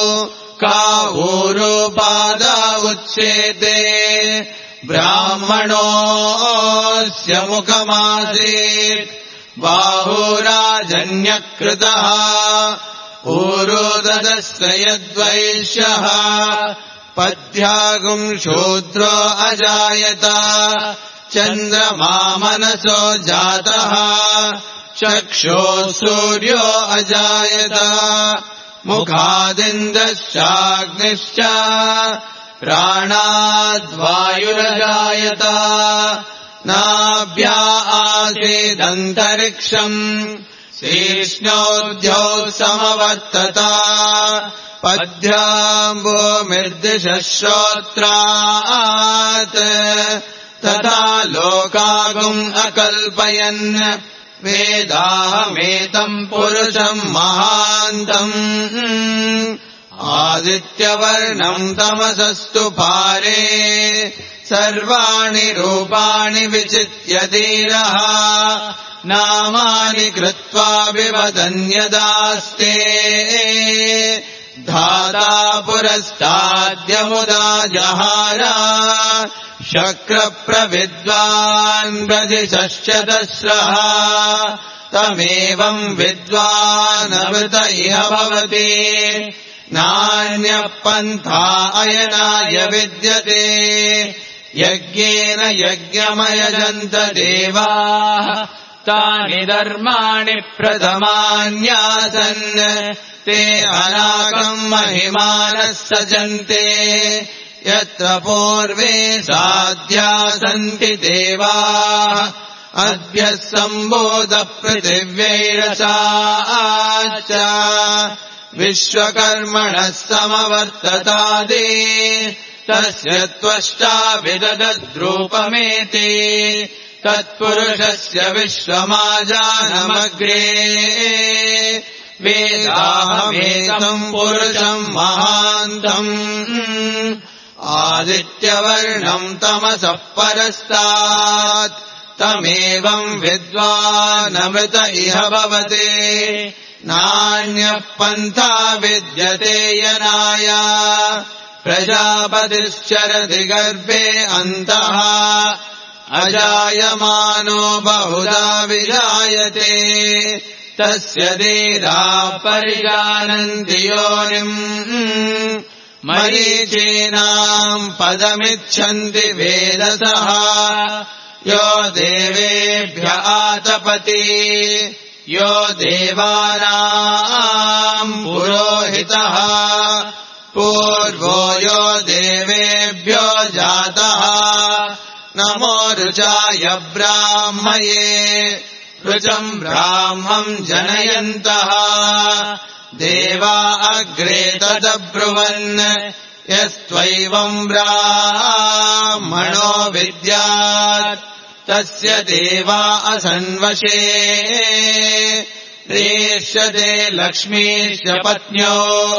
कावूरोपादा उच्येते ब्राह्मणोऽस्य मुखमासीत् बाहुराजन्यकृतः ऊरोददस्य यद्वैश्यः पद्भ्यागुम् शूद्रो अजायत चन्द्रमा मनसो जातः चक्षुः सूर्यो अजायत मुखादिन्द्रश्चाग्निश्च प्राणाद्वायुरजायत नाभ्या आसीदन्तरिक्षम् शीर्ष्णोद्यौ समवर्तत पद्भ्याम्बोमिर्दिशश्रोत्रात् तथा लोकागुम् अकल्पयन् वेदाहमेतम् पुरुषम् महान्तम् आदित्यवर्णम् तमसस्तु पारे सर्वाणि रूपाणि विचित्य धीरः नामानि कृत्वा विवदन्यदास्ते धाता पुरस्ताद्यमुदा जहार शक्रप्रविद्वान् ब्रजिशश्चतस्रः तमेवम् विद्वानमृत इह भवति नान्यः पन्था अयनाय विद्यते यज्ञेन यज्ञमयजन्त देवाः तानि धर्माणि प्रथमान्यासन् ते अनागम् महिमानः सजन्ते यत्र पूर्वे साध्या सन्ति देवाः अद्य सम्बोध पृथिव्यैरसाश्च विश्वकर्मणः समवर्ततादि तस्य त्वष्टा विदधद्रूपमेति तत्पुरुषस्य विश्वमाजानमग्रे वेदाहमेतम् पुरुषम् महान्तम् आदित्यवर्णम् तमसः परस्तात् तमेवम् विद्वानमृत इह भवति नान्यः पन्था विद्यते यनाय प्रजापतिश्चरति गर्भे अन्तः अजायमानो बहुधा विजायते तस्य धीरा परिजानन्ति योनिम् मरीचीनाम् पदमिच्छन्ति वेदसः यो देवेभ्य आतपति यो देवानाम् पुरोहितः पूर्वो यो देवेभ्यो जातः नमो ऋचाय ब्राह्मये ऋचम् ब्राह्मम् जनयन्तः देवा अग्रे तदब्रुवन् यस्त्वैवम् ब्राह्मणो विद्यात् तस्य देवा असन्वशे रेष्यते लक्ष्मीश्च पत्न्यो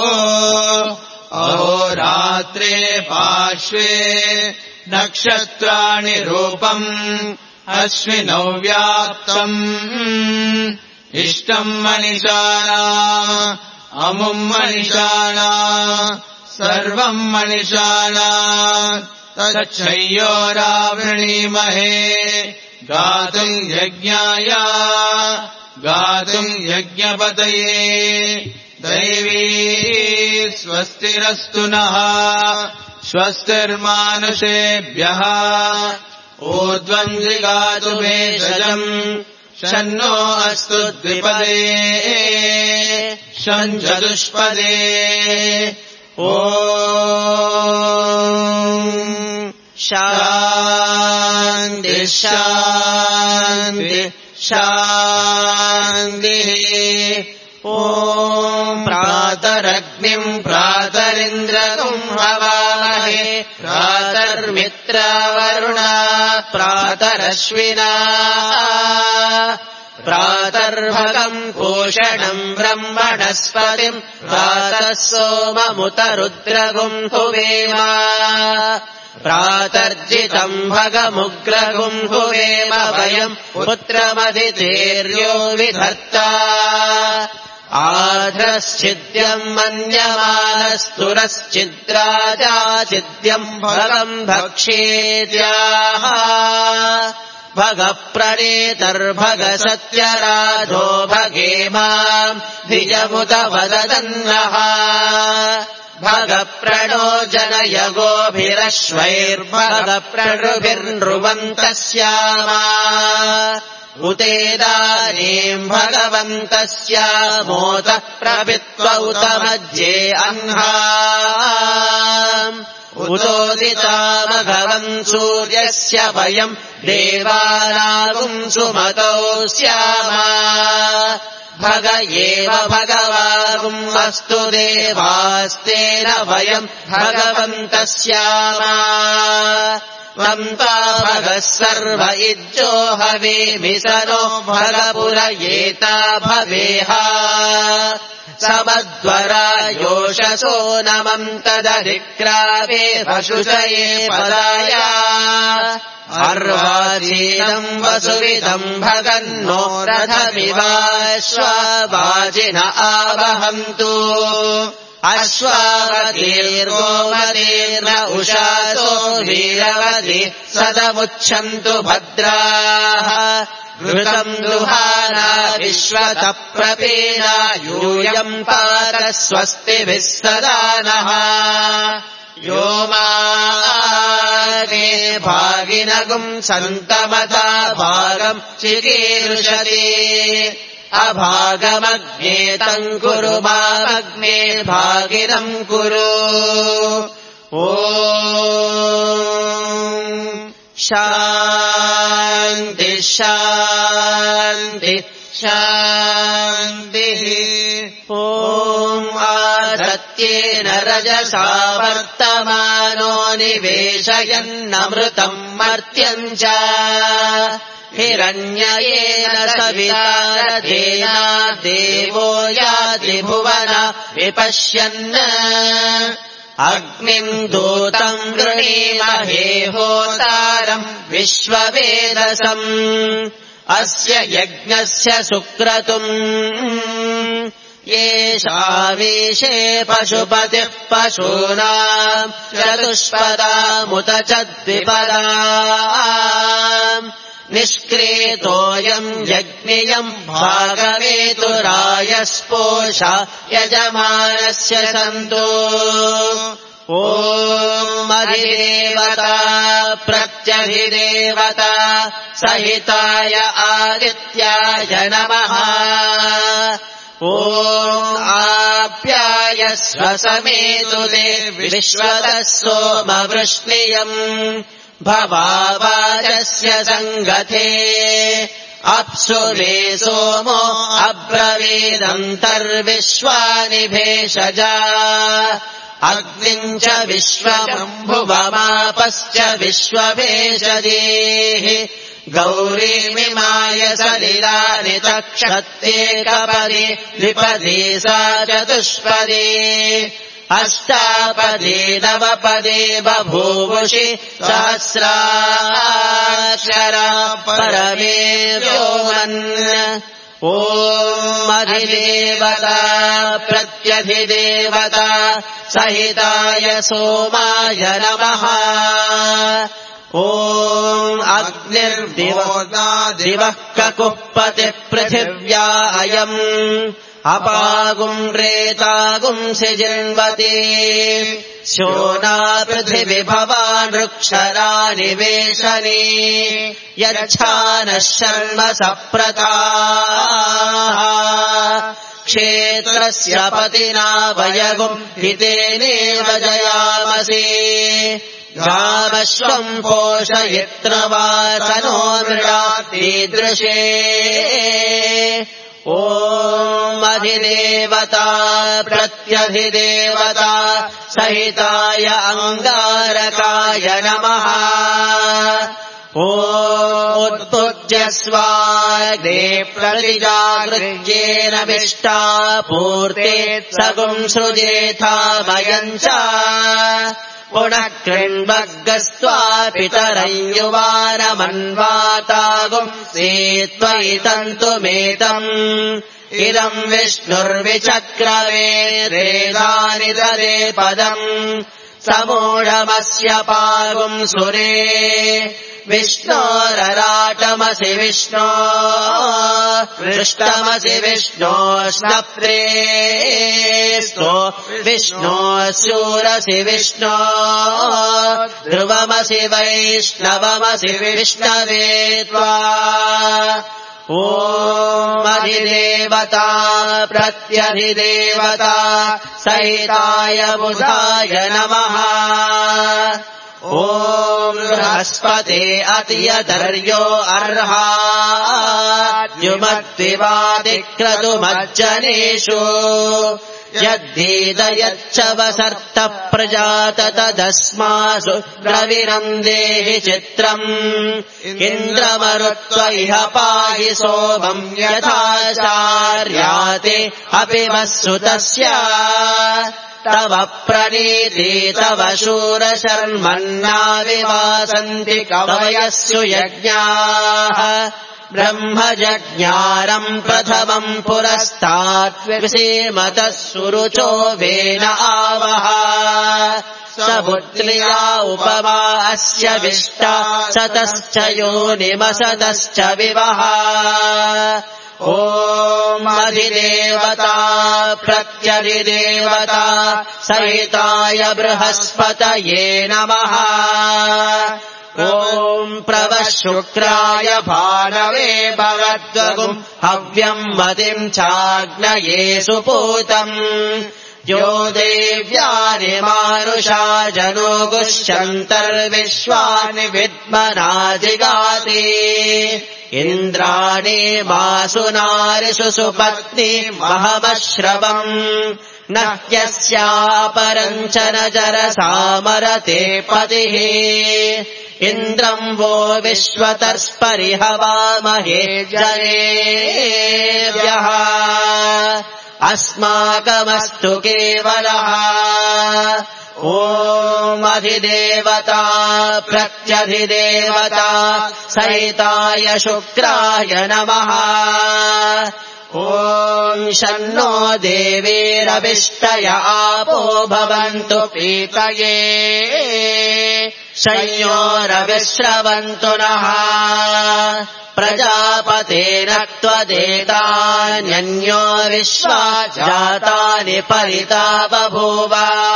अहोरात्रे पार्श्वे नक्षत्राणि रूपम् अश्विनौ व्याप्तम् इष्टम् मनिषाणा अमुम् मनिषाणा सर्वम् मनिषाणा तच्छय्योरावृणीमहे गातुम् यज्ञाय गातुम् यज्ञपतये दैवी स्वस्तिरस्तु नः स्वस्तिर्मानुषेभ्यः ऊर्ध्वम् जिगातु भेषजम् शन्नो अस्तु द्विपदे शञ्चतुष्पदे ॐ शान्ति शान्ति शान्तिः ॐ प्रातरग्निम् प्रातरिन्द्रगुम् हवामहे प्रातर्मित्रावरुणा प्रातरश्विना प्रातर्भगम् भूषणम् ब्रह्मणस्पतिम् प्रातः सोममुतरुद्रगुम् हुवेम प्रातर्जितम् भगमुग्रगुम् हुवेम वयम् पुत्रमदितेर्यो विधत्ता आध्रश्चिद्यम् मन्यमानस्तुरश्चिद्राजाचिद्यम् भगम् भक्षेद्याः भगप्रणेतर्भगसत्यराजो भगे माम् धिजमुत वददन्नः भगप्रणो जनय गोभिः गोभिरश्वैर्भगप्रभृभिर्नृवन्तः स्यामा उतेदानीम् भगवन्तः स्यामोतः प्रभित्व उत मध्ये अह्ना उतोदिता भगवन् सूर्यस्य वयम् देवानागुम् सुमतौ स्यामा भग एव भगवागुम् अस्तु देवास्तेन वयम् भगवन्तः स्यामा वन्ता भगः सर्व इज्जो हवेमि स नो भगपुर एता भवेह समद्वरा योषसो नमन्तदधिक्रावे पशुषये पदाया अर्वाचीनम् वसुविदम् भगन्नो रथमिवाश्वावाजिन आवहन्तु अश्वावतीर्गोमतीर्न उषासो वीरवती सदमुच्छन्तु भद्राः घृतम् दुहाना विश्वतः प्रपीना यूयम् पार स्वस्तिभिः सदा नः यो मागे भागिनगुम् सन्तमता भागम् चिकीर्षति अभागमग्ने तम् कुरु मामग्ने भागिनम् कुरु ॐ शान्ति शान्ति शान्तिः ॐ आदत्येन रजसा वर्तमानो निवेशयन्नमृतम् मर्त्यम् च हिरण्ययेन सविता देवो याति भुवन विपश्यन् अग्निम् दूतम् गृणीमहे होतारम् विश्ववेदसम् अस्य यज्ञस्य सुक्रतुम् येषावीशे पशुपतिः पशूनाम् चतुष्पदामुत च द्विपदाम् निष्क्रेतोऽयम् यज्ञियम् भागवेतुरायस्पोषा यजमानस्य सन्तो ॐ अधिदेवता प्रत्यधिदेवता सहिताय आदित्याय नमः ॐ आप्यायस्व समेतुते विश्वतः सोमवृष्णियम् भवावाजस्य सङ्गते अप्सु मे सोमो अब्रवीदन्तर्विश्वानि भेषजा अग्निम् च विश्वमम्भुवमापश्च विश्वभेषजेः गौरीमिमाय सलिलानि तक्षत्येकपदे द्विपदे सा चतुष्पदे अष्टापदे नवपदे बभूवुषि सहस्राक्षरा परमे व्योमन् ॐ अधिदेवता प्रत्यधिदेवता सहिताय सोमाय नमः ॐ अग्निर्दिवः ककुप्पतिः पृथिव्या अयम् अपागुम् रेतागुम् सिजिन्वते शोना पृथिवि भवान् वृक्षराणि वेशने यच्छानः शर्म सप्रताः क्षेत्रस्य पतिना वयगुम् हितेनेव जयामसे गामश्वम् पोषयित्रवासनो मृडातीदृशे ॐ अधिदेवता प्रत्यधिदेवता सहिताय अङ्गारकाय नमः ॐ उत्पुज्यस्वाग्ने प्रतिजागृह्येन विष्टा पूर्ते सगुम् सृजेथामयम् च पुनः कृण्वग्गस्त्वा पितरम् युवानमन्वातागुम् सेत्वयि तन्तुमेतम् इदम् विष्णुर्विचक्रमे रेदानि दरे पदम् समूढमस्य पागुम् सुरे विष्णोरराटमसि विष्णो पृष्ठमसि विष्णो स्नप्रेस्तो विष्णो शूरसि विष्णो ध्रुवमसि वैष्णवमसि विष्णवे त्वा ॐ अधिदेवता प्रत्यधिदेवता सहिताय बुधाय नमः ॐ बृहस्पते अतियदर्यो अर्हाद्युमद्विवादिक्रतुमज्जनेषु यद्धीदयच्च वसर्त प्रजात तदस्मासु द्रविणम् देहि चित्रम् इन्द्रमरुत्व इह पाहि सोमम् यथाचार्याते अपि वस्सुतस्य तव प्रणीति तव शूरशर्मन्ना विवासन्ति कवयस्सु यज्ञाः ब्रह्मजज्ञानम् प्रथमम् पुरस्तात् विसीमतः सुरुचो वेन आवह स पुत्र्या उपमा अस्य विष्टा सतश्च योनिमसतश्च विवह ॐ अधिदेवता प्रत्यधिदेवता सहिताय बृहस्पतये नमः ॐ प्रवः शुक्राय भानवे भवद्वगुम् हव्यम् मतिम् चाग्नये सुपूतम् यो देव्यानि मानुषा जनो गुष्यन्तर्विश्वानि विद्मनाजिगाति इन्द्राणि मासु नारिषु सुपत्नि महमश्रवम् न ह्यस्यापरम् च न जरसामरते पतिः इन्द्रम् वो विश्वतर्स्परिहवामहे जनेभ्यः अस्माकमस्तु केवलः ॐ अधिदेवता प्रत्यधिदेवता सहिताय शुक्राय नमः ॐ शन्नो देवीरविष्टय आपो भवन्तु पीतये शय्योरविश्रवन्तु नः प्रजापतेन त्वदेतान्यन्यो विश्वा जातानि परिता बभूव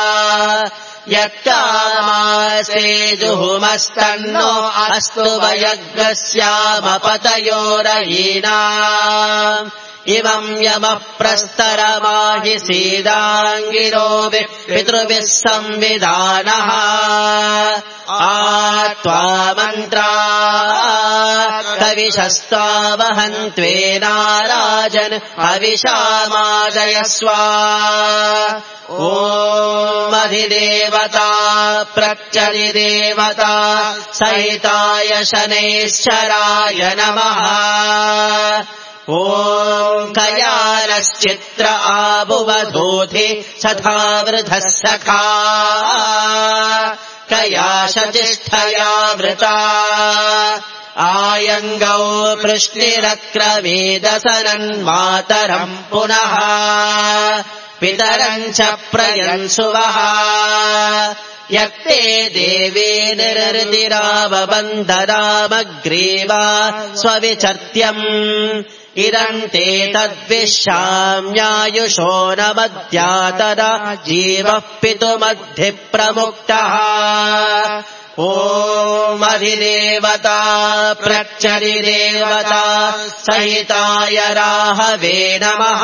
यत्कामासे जुहुमस्तन्नो अस्तु वयग्रस्यामपतयोरयीना इमम् यमः प्रस्तरमाहि सीदाङ्गिरो पितृभिः संविधानः त्वा मन्त्रा कविशस्त्वा वहन्त्वेनाराजन् हविषामादयस्व ॐ अधिदेवता प्रत्यधिदेवता सहिताय शनैश्चराय नमः ॐ कयानश्चित्र आबुवधूति सखावृधः सखा कयाशतिष्ठया वृता आयङ्गौ पृष्णिरक्रमेदसनन्मातरम् पुनः पितरम् च प्रयन्सुवः यत्ते देवे निर्हृतिरावबन्धरामग्रीवा स्वविचर्त्यम् इदन्ते तद्विश्याम्यायुषो न मध्यातदा जीवः पितुमद्धि प्रमुक्तः ॐ अधिदेवता प्रत्यधिदेवता सहिताय राहवे नमः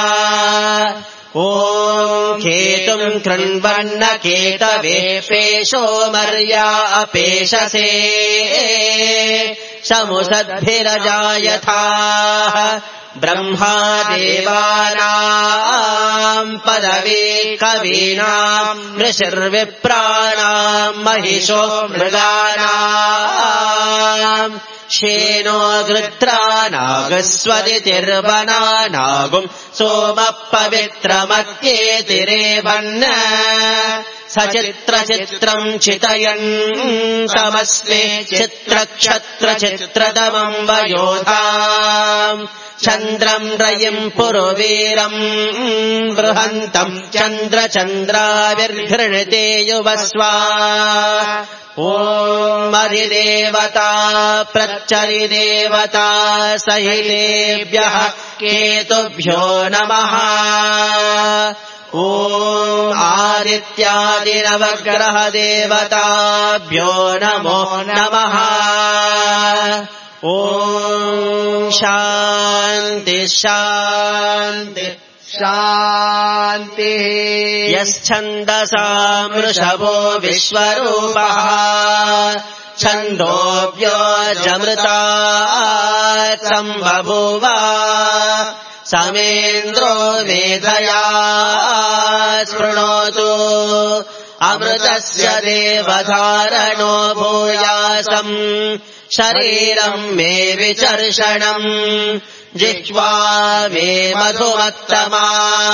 ॐ केतुम् कृण्वन्न केतवे पेशो मर्या अपेशसे समुसद्भिरजायथाः ब्रह्मादेवानाम् पदवी कवीनाम् ऋषिर्विप्राणाम् महिषो मृगाणाम् शेनो गृत्रा नागस्वदितिर्वना नागुम् सोमः पवित्रमत्येतिरेवन्न सचित्रचित्रम् चितयन् तमस्मे चित्रक्षत्रचित्रतमम् वयोधाम् चन्द्रम् रयिम् पुरुवीरम् बृहन्तम् चन्द्रचन्द्राविर्घृणिते युवस्वा ॐ अधिदेवता प्रत्यरिदेवता सहितेभ्यः केतुभ्यो नमः ॐ आदित्यादिनवग्रह देवताभ्यो नमो नमः ॐ शान्ति शान्ति शान्तिः यश्छन्दसामृषभो विश्वरूपः छन्दोऽव्योऽजमृतात् सम्बभूव समेन्द्रो मेधया शृणोतु अमृतस्य देवधारणो भूयासम् शरीरम् मे विचर्षणम् जिह्वा मे मधुमत्तमा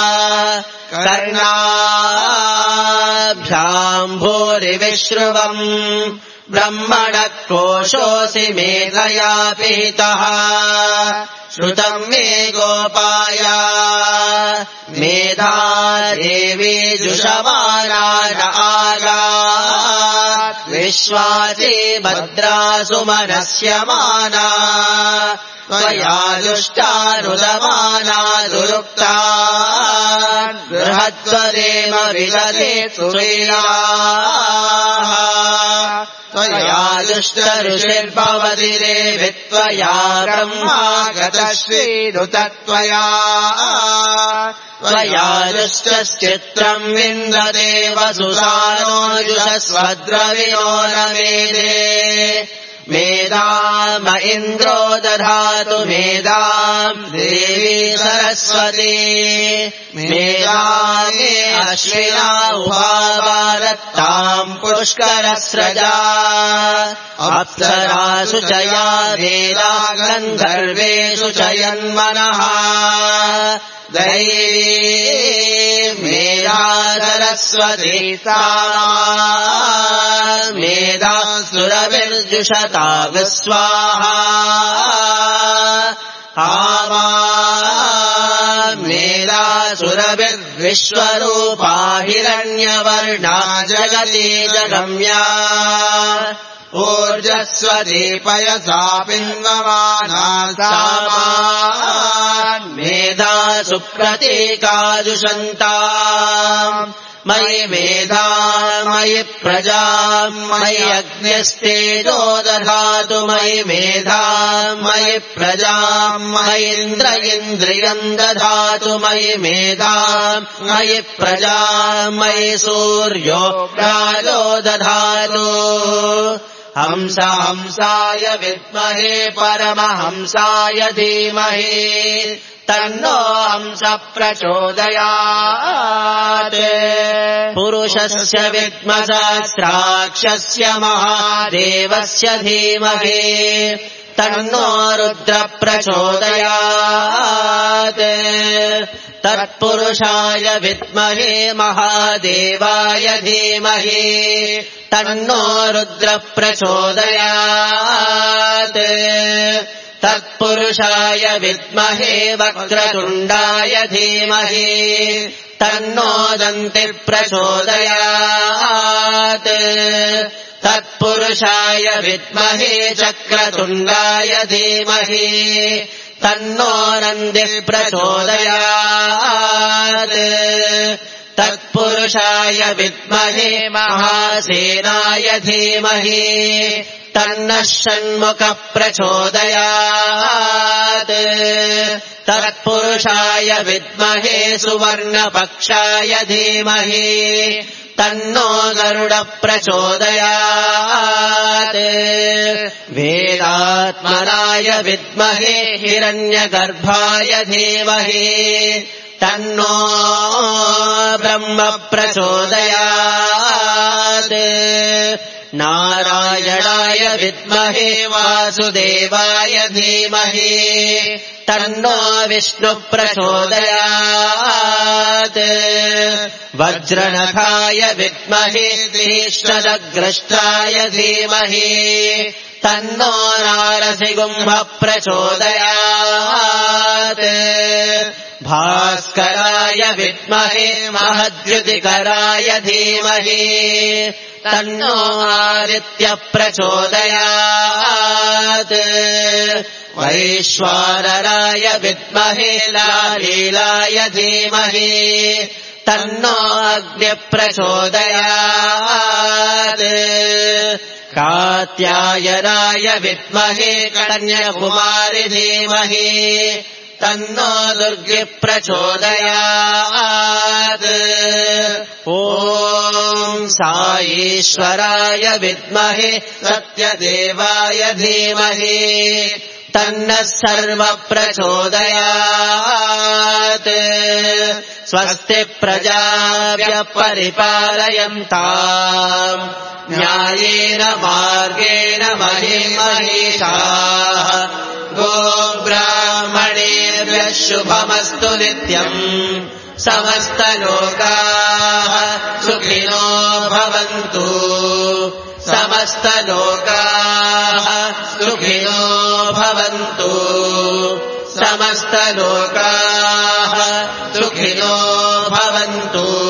कर्णाभ्याम् भूरिविश्रुवम् ब्रह्मणः कोशोऽसि मेधया पीतः श्रुतम् मे गोपाय मेधा देवी जुषमानान आगा विश्वासी भद्रासु मनस्यमाना त्वया दुष्टानुदमाना दुरुक्ता बृहद्वदेम विदधे सुवीराः त्वया दुष्टऋषिर्भवति देवि त्वया ब्रह्मा गतश्रीरुतत्वया त्वया दुष्टश्चित्रम् विन्दते वसुसानो जुषस्वद्रविणो न मेदे मेधाम इन्द्रो दधातु मेधाम् देवी सरस्वती मेधा मे अश्विना उपावादत्ताम् पुष्करस्रजा अप्सरासु च या वेदा गन्धर्वेषु च यन्मनः दैवी मेधा सरस्वती सा मेधा सुरभिर्जुषता विस्वाहा आवा मेधा सुरभिर्विश्वरूपा हिरण्यवर्णा जगती जगम्या ऊर्जस्वती पयसा पिन्वमाना सामान् मेधा सुप्रतीकाजुषन्ता मयि मेधा मयि प्रजा मयि अग्निस्तेजो दधातु मयि मेधा मयि प्रजा मयीन्द्र इन्द्रियम् दधातु मयि मेधा मयि प्रजा मयि सूर्यो प्रायो दधातु हंसाय विद्महे परमहंसाय धीमहि तन्नो हंस प्रचोदयात् पुरुषस्य विद्मसहस्राक्षस्य महादेवस्य धीमहि तन्नो रुद्र प्रचोदयात् तत्पुरुषाय विद्महे महादेवाय धीमहि तन्नो रुद्र प्रचोदयात् तत्पुरुषाय विद्महे वक्रतुण्डाय धीमहि तन्नो दन्ति प्रचोदयात् तत्पुरुषाय विद्महे चक्रतुण्डाय धीमहि तन्नो नन्दिः प्रचोदयात् तत्पुरुषाय विद्महे महासेनाय धीमहि तन्नः षण्मुखः प्रचोदयात् तत्पुरुषाय विद्महे सुवर्णपक्षाय धीमहि तन्नो गरुड प्रचोदयात् वेदात्मनाय विद्महे हिरण्यगर्भाय धीमहि तन्नो ब्रह्म प्रचोदयात् नारायणाय विद्महे वासुदेवाय धीमहि तन्नो विष्णु प्रचोदयात् वज्रनखाय विद्महे तीक्ष्णदग्रष्टाय धीमहि तन्नो नारसिंह प्रचोदयात् भास्कराय विद्महे महद्युतिकराय धीमहि तन्नो आदित्यः प्रचोदयात् वैश्वानराय विद्महे लालीलाय धीमहि तन्नो अग्निः प्रचोदयात् कात्यायनाय विद्महे कन्याकुमारि धीमहि तन्नो दुर्गे प्रचोदयात् ॐ साईश्वराय विद्महे सत्यदेवाय धीमहि तन्नः सर्व प्रचोदयात् स्वस्ति प्रजाभ्यः परिपालयन्ताम् न्यायेन मार्गेण महिषाः गोब्राह्मणेभ्यः शुभमस्तु नित्यम् समस्तलोकाः सुखिनो भवन्तु समस्तलोकाः सुखिनो भवन्तु समस्तलोकाः सुखिनो भवन्तु